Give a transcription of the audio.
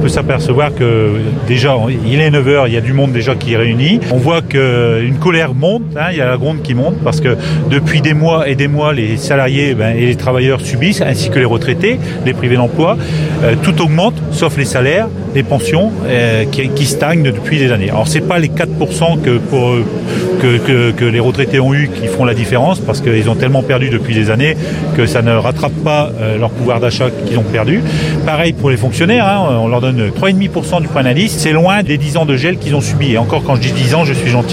peut s'apercevoir que déjà, il est 9h, il y a du monde déjà qui est réuni. On voit qu'une colère monte, il y a la gronde qui monte parce que depuis des mois et des mois, les salariés et les travailleurs subissent, ainsi que les retraités, les privés d'emploi. Tout augmente, sauf les salaires, les pensions qui stagnent depuis des années. Alors c'est pas les 4% que les retraités ont eu qui font la différence, parce qu'ils ont tellement perdu depuis des années que ça ne rattrape pas leur pouvoir d'achat qu'ils ont perdu. Pareil pour les fonctionnaires, on leur donne 3,5% du point d'indice. C'est loin des 10 ans de gel qu'ils ont subi. Et encore, quand je dis 10 ans, je suis gentil.